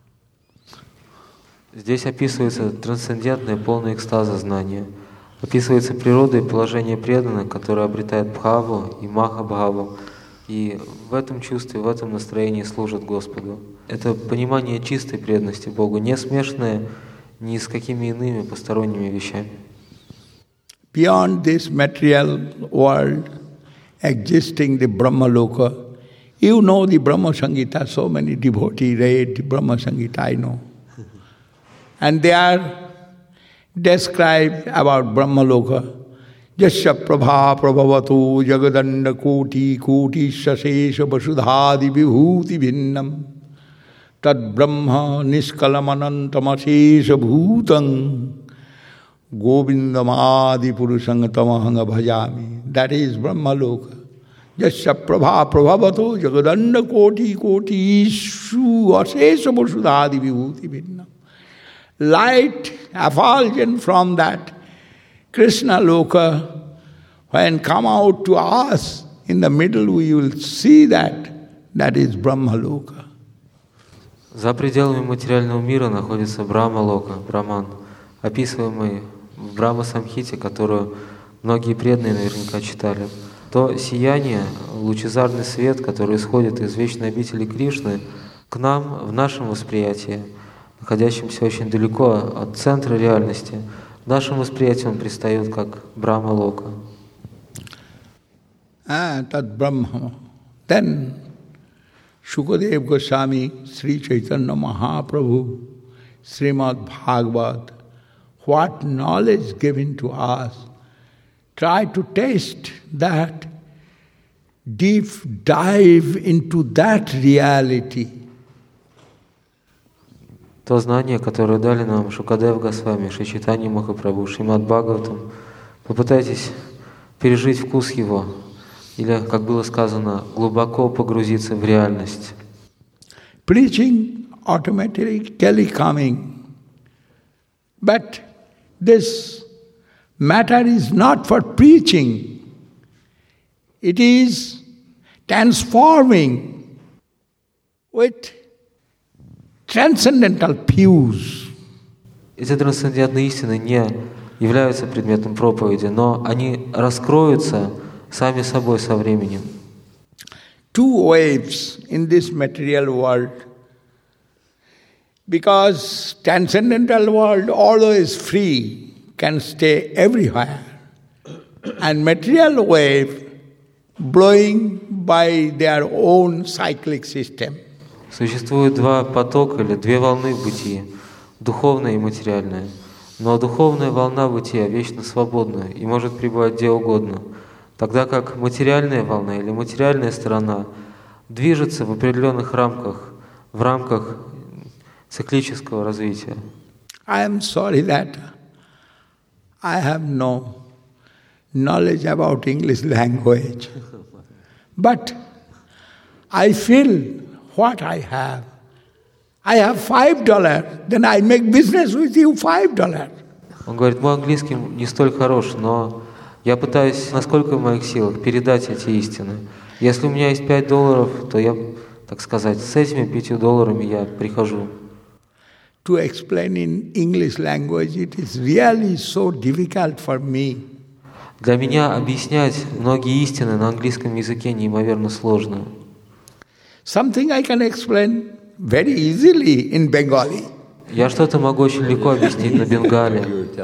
Здесь описывается трансцендентное, полное экстаза знания. Описывается природа и положение преданных, которые обретают бхаву и махабхаву. И в этом чувстве, в этом настроении служат Господу. Это понимание чистой преданности Богу, не смешанное ни с какими иными посторонними вещами. Beyond this material world existing the Brahmaloka, you know the Brahma Sangita, so many devotees read the Brahma Sangita, I know. And they are described about Brahmaloka. Jasya prabha prabhavatu jagadanda koti koti sasesha vasudhadi vibhuti bhinnam tad brahma niskalamanantamasesha bhutang Govindamadi Purushanga Tamahanga Bhajami. That is Brahmaloka. Jasya Prabha Prabhavato Jagadanda Koti Koti Ishu Asesa Vasudhadi Vibhuti Bhinna. Light effulgent from that Krishna Loka, when come out to us, in the middle we will see that is Brahmaloka. За пределами материального мира находится Брахма-лока, Браман, описываемый в Брахма-самхите, которую многие преданные наверняка читали. То сияние, лучезарный свет, который исходит из вечной обители Кришны, к нам, в нашем восприятии, находящемся очень далеко от центра реальности, в нашем восприятии он предстает как Брахма-лока. Tad Brahma. Then Shukadev Goswami, Sri Chaitanya Mahaprabhu, Srimad Bhagavad, what knowledge given to us, try to taste that, deep dive into that reality. То знание, которое дали нам Шукадев Госвами, Шри Чайтанья Махапрабху, Шримад Бхагаватам, попытайтесь пережить вкус его, или, как было сказано, глубоко погрузиться в реальность. Preaching automatically coming, but this matter is not for preaching. It is transforming with transcendental views. Эти трансцендентные истины не являются предметом проповеди, но они раскроются сами собой со временем. Two waves in this material world, because transcendental world, although is free, can stay everywhere, and material wave blowing by their own cyclic system. Существует два потока или две волны в бытии, духовная и материальная. Но духовная волна бытия вечно свободна и может пребывать где угодно, тогда как материальная волна или материальная сторона движется в определенных рамках, в рамках циклического развития. I am sorry that I have no knowledge about English language, but I feel what I have. I have $5, then I make business with you $5. Он говорит, мой английский не столь хорош, но я пытаюсь, насколько в моих силах, передать эти истины. Если у меня есть $5, то я, так сказать, с этими $5 я прихожу. To explain in English language, it is really so difficult for me. Для меня объяснять многие истины на английском языке неимоверно сложно. Something I can explain very easily in Bengali. Я что-то могу очень легко объяснить на бенгале.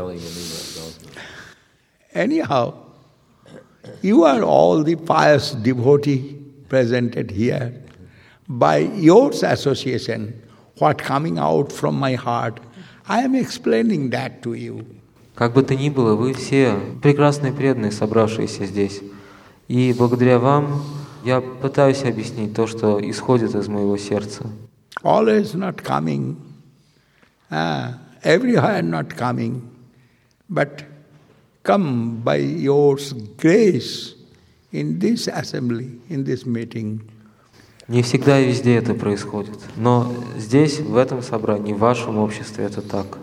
Anyhow, you are all the pious devotee presented here. By your association, what coming out from my heart, I am explaining that to you. Как бы то ни было, вы все прекрасные преданные, собравшиеся здесь. И благодаря вам я пытаюсь объяснить то, что исходит из моего сердца. Always not coming, everywhere not coming, but come by your grace in this assembly, in this meeting. Не всегда и везде это происходит, но здесь, в этом собрании, в вашем обществе это так.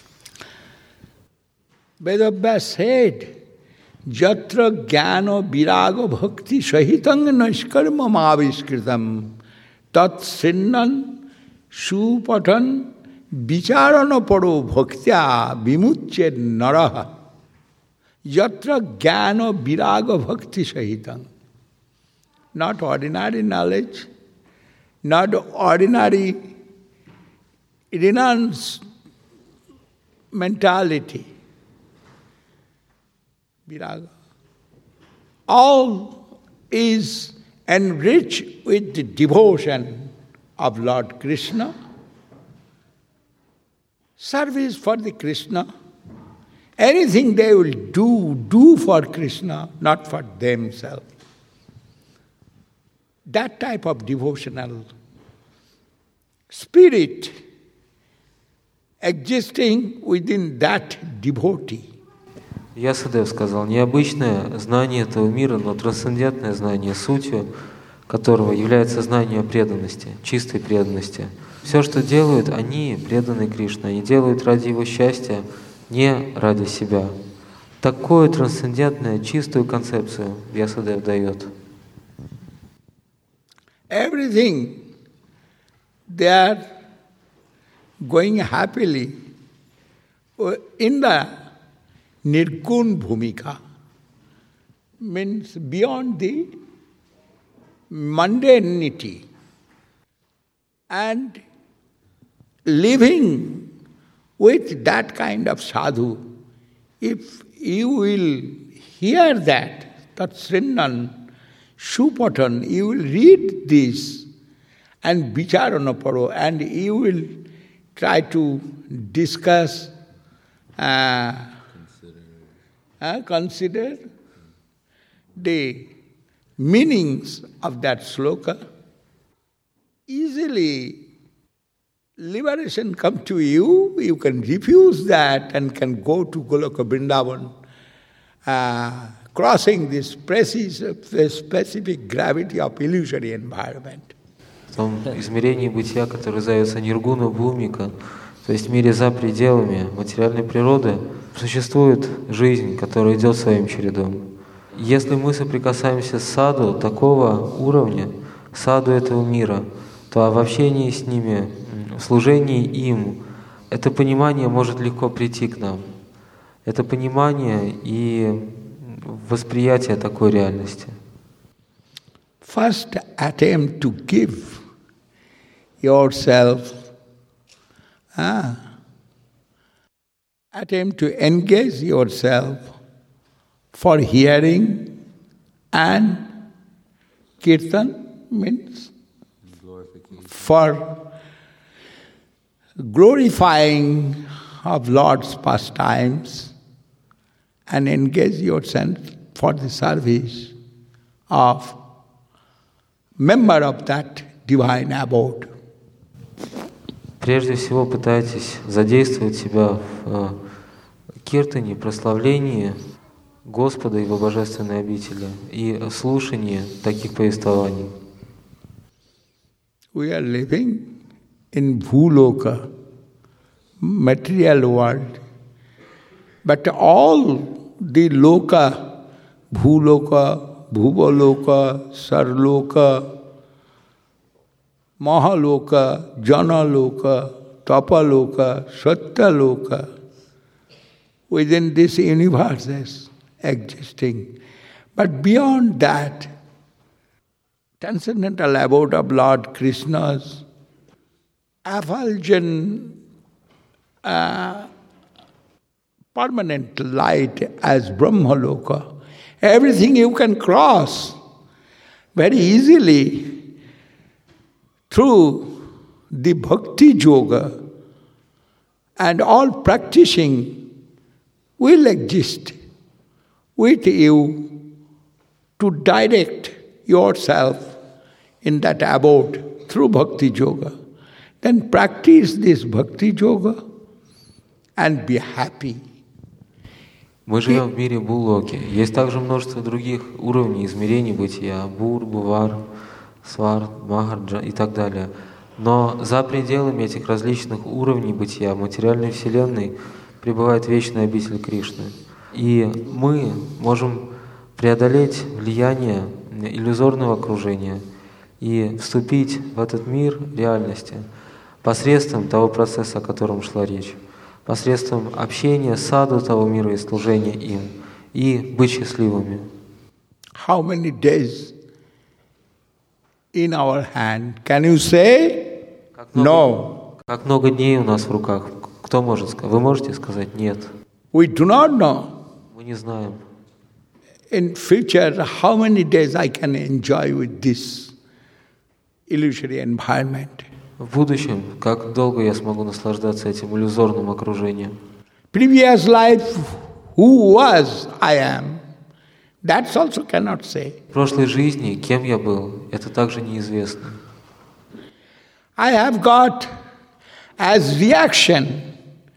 Vedabhyas said, Jatra jnana viraga bhakti sahitang naiskarma maviskritam tat sinnan supatan vicharana paro bhaktya vimucche naraha. Jatra jnana viraga bhakti sahitang. Not ordinary knowledge, not ordinary renounced mentality. Viraga. All is enriched with the devotion of Lord Krishna, service for the Krishna. Anything they will do for Krishna, not for themselves. That type of devotional spirit existing within that devotee. Вьясадев сказал, необычное знание этого мира, но трансцендентное знание, сутью которого является знание о преданности, чистой преданности. Все, что делают, они преданы Кришне, они делают ради Его счастья, не ради себя. Такую трансцендентную, чистую концепцию Вьясадев дает. Everything they are going happily in the Nirgun Bhumika, means beyond the mundanity, and living with that kind of sadhu. If you will hear that, Tatsrinnan, Shupatan, you will read this and Vicharana Paro, and you will try to discuss, consider the meanings of that sloka. Easily liberation come to you, you can refuse that and can go to Goloka Vrindavan, crossing this specific gravity of illusory environment. В том измерении бытия, которое зовется Ниргуна Бхумика, то есть в мире за пределами материальной природы, существует жизнь, которая идет своим чередом. Если мы соприкасаемся с саду такого уровня, саду этого мира, то в общении с ними, в служении им, это понимание может легко прийти к нам. Это понимание и восприятие такой реальности. First attempt to give yourself, attempt to engage yourself for hearing and kirtan means for glorifying of Lord's pastimes, and engage yourself for the service of member of that divine abode. Прежде всего пытайтесь задействовать себя в киртане, прославлении Господа и Его божественной обители и слушании таких повествований. We are living in Bhuloka, material world, but all the loka, Bhuloka, Bhuvaloka, Sarloka, Mahaloka, Janaloka, Tapaloka, Satyaloka, within this universe is existing. But beyond that, transcendental abode of Lord Krishna's effulgent permanent light as Brahmaloka. Everything you can cross very easily through the bhakti yoga, and all practicing will exist with you to direct yourself in that abode through bhakti yoga. Then practice this bhakti yoga and be happy. Мы живем в мире Буллоки. Есть также множество других уровней измерений бытия, Бур, Бувар, Свар, Махарджа и так далее. Но за пределами этих различных уровней бытия материальной вселенной пребывает вечная обитель Кришны. И мы можем преодолеть влияние иллюзорного окружения и вступить в этот мир реальности посредством того процесса, о котором шла речь, посредством общения с саду того мира и служения им, и быть счастливыми. How many days in our hand? Can you say? No. Как много дней у нас в руках? Кто может сказать? Вы можете сказать нет? We do not know. Мы не знаем. In future, how many days I can enjoy with this illusory environment? В будущем, как долго я смогу наслаждаться этим иллюзорным окружением? Previous life, who was I am, that's also cannot say. В прошлой жизни, кем я был, это также неизвестно. I have got as reaction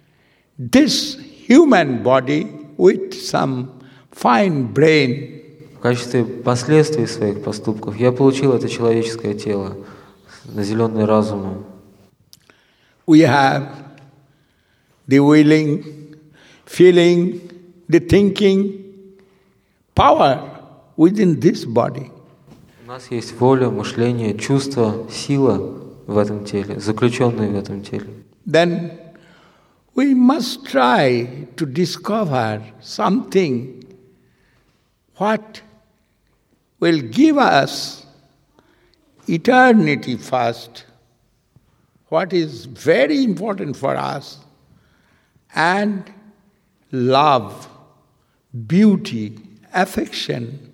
this human body with some fine brain. В качестве последствий своих поступков я получил это человеческое тело, наделенное разумом. We have the willing, feeling, the thinking power within this body. У нас есть воля, мышление, чувство, сила в этом теле, заключенные в этом теле. Then we must try to discover something what will give us eternity first, what is very important for us, and love, beauty, affection,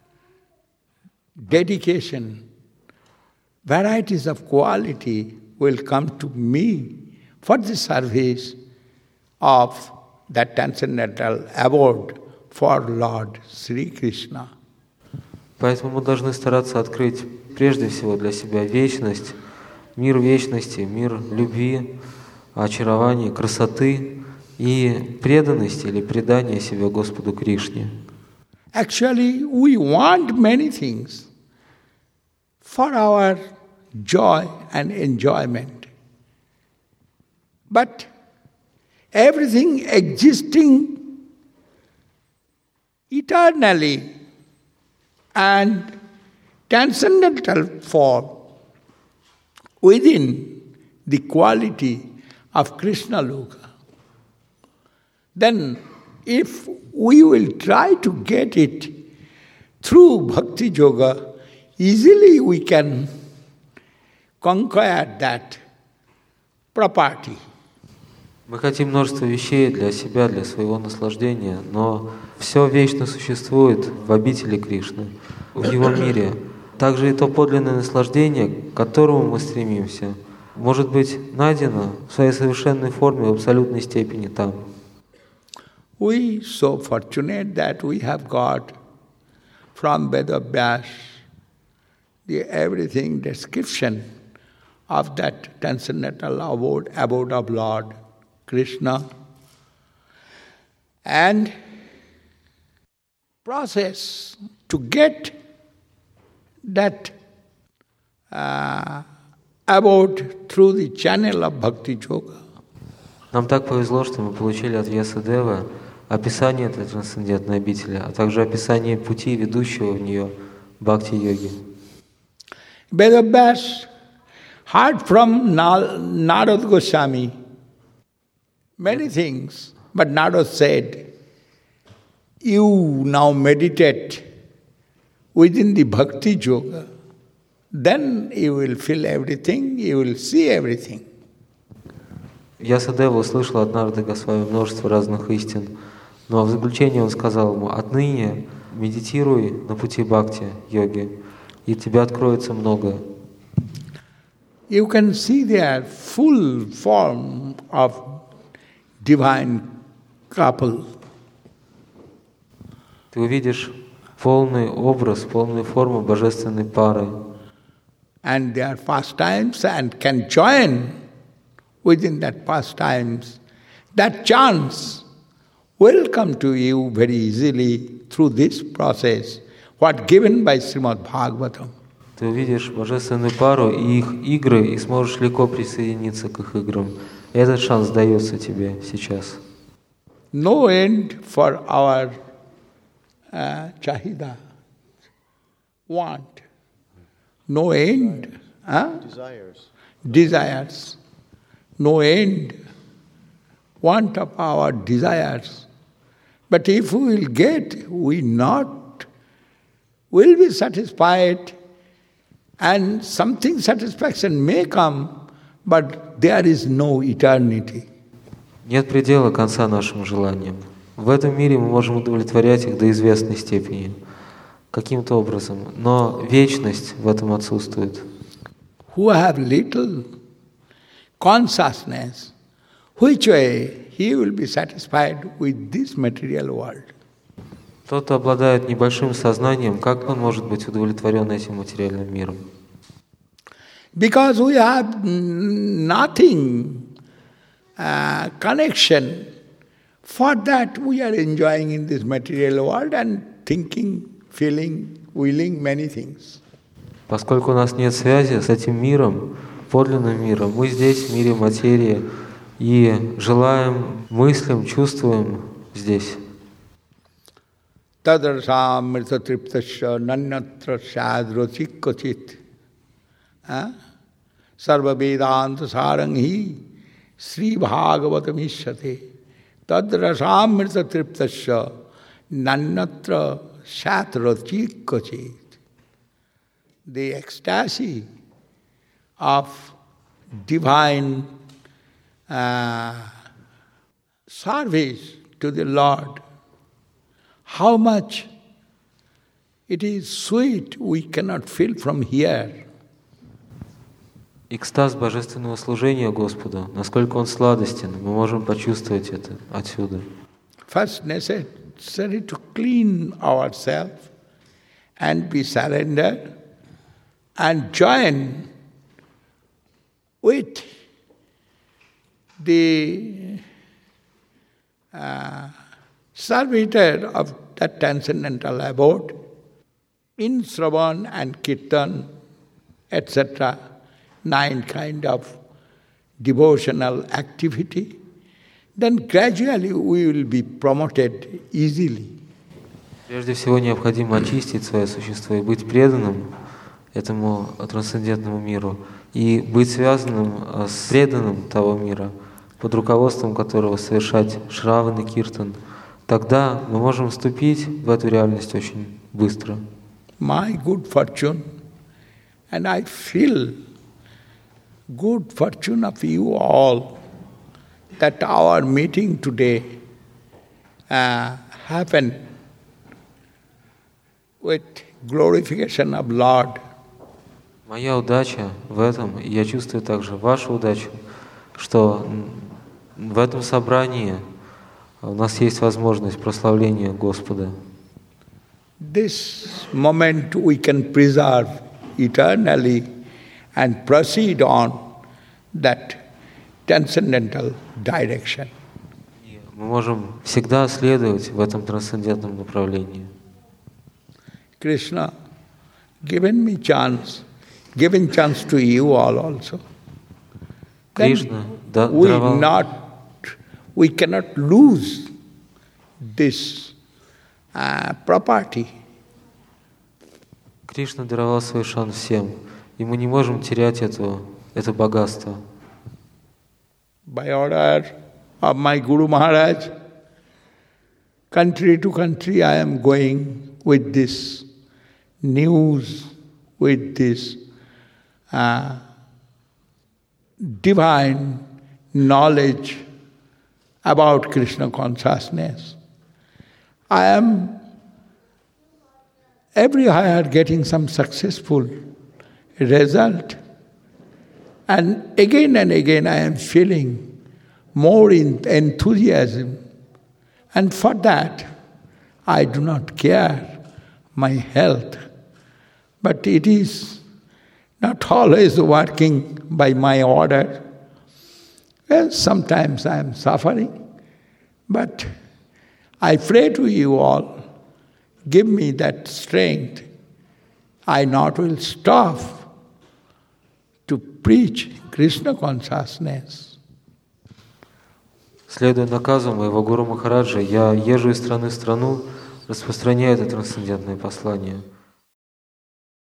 dedication, varieties of quality will come to me for the service of that transcendental abode for Lord Sri Krishna. Поэтому мы должны стараться открыть прежде всего для себя вечность, мир вечности, мир любви, очарования, красоты и преданности или предания себя Господу Кришне. Actually, we want many things for our joy and enjoyment. But everything existing eternally and transcendental form within the quality of Krishna Loka. Then if we will try to get it through Bhakti Yoga, easily we can conquer that property. Мы хотим множество вещей для себя, для своего наслаждения, но все вечно существует в обители Кришны, в Его мире. Также и то подлинное наслаждение, к которому мы стремимся, может быть найдено в своей совершенной форме, в абсолютной степени там. We so fortunate that we have got from Vedavyas the everything description of that transcendental abode of Lord Krishna, and process to get that abode through the channel of Bhakti Yoga. Нам так повезло, что мы получили от Вьясадева описание этой трансцендентной обители, а также описание пути, ведущего в нее бхакти-йоги. Vedavyas heard from Narada Goswami many things, but Narada said, you now meditate within the Bhakti Yoga, then you will feel everything, you will see everything. Вьясадева услышал от Нарады Госвами множество разных истин, но в заключение он сказал ему: отныне медитируй на пути бхакти-йоги, и тебе откроется многое. You can see their full form of divine couple. Ты увидишь полный образ, полную форму божественной пары. And their pastimes, and can join within that pastimes. That chance will come to you very easily through this process, what given by Srimad Bhagavatam. Ты увидишь божественную пару и их игры, и сможешь легко присоединиться к их играм. Этот шанс дается тебе сейчас. No end for our chahida, want. No end. Desires. No end. Want of our desires. But if we will get, we not will be satisfied, and something satisfaction may come, but there is no eternity. Нет предела конца нашим желаниям. В этом мире мы можем удовлетворять их до известной степени, каким-то образом, но вечность в этом отсутствует. Who have little consciousness, which way he will be satisfied with this material world? Тот, кто обладает небольшим сознанием, как он может быть удовлетворен этим материальным миром? Because we have nothing connection. For that we are enjoying in this material world and thinking, feeling, willing many things. Поскольку у нас нет связи с этим миром, подлинным миром, мы здесь, в мире материи, и желаем, мыслим, чувствуем здесь. Tadrasam mritatriptasya nanyatra sadrochik kochit. Sarva Vedanta saranghi Sri Bhagavatam ishyate. Tadrasam mritatriptasya nanyatra sadrochik kochit. The ecstasy of divine service to the Lord, how much it is sweet, we cannot feel from here. Экстаз божественного служения Господу, насколько он сладостен, мы можем почувствовать это отсюда. First necessary to clean ourselves and be surrendered and join with the servitor of that transcendental abode in Shravan and Kirtan, etc., 9 kind of devotional activity, then gradually we will be promoted easily. Прежде всего необходимо очистить свое существо и быть преданным этому трансцендентному миру, и быть связанным с преданным того мира, под руководством которого совершать Шраван и Киртан. Тогда мы можем вступить в эту реальность очень быстро. My good fortune, and I feel good fortune of you all, that our meeting today happened with glorification of Lord. Моя удача в этом, и я чувствую также вашу удачу, что в этом собрании у нас есть возможность прославления Господа. This moment we can preserve eternally and proceed on that transcendental direction. Мы можем всегда следовать в этом трансцендентном направлении. Krishna, given chance to you all also. Krishna, we cannot lose this property. Кришна даровал свой шанс всем, и мы не можем терять это богатство. By order of my Guru Maharaj, country to country I am going with this news, with this divine knowledge about Krishna consciousness. I am everywhere getting some successful result, and again I am feeling more enthusiasm, and for that I do not care my health, but it is not always working by my order. Well, sometimes I am suffering, but I pray to you all, give me that strength. I not will stop to preach Krishna consciousness. Следуя наказу моего Гуру Махараджа, я езжу из страны в страну, распространяя это трансцендентное послание.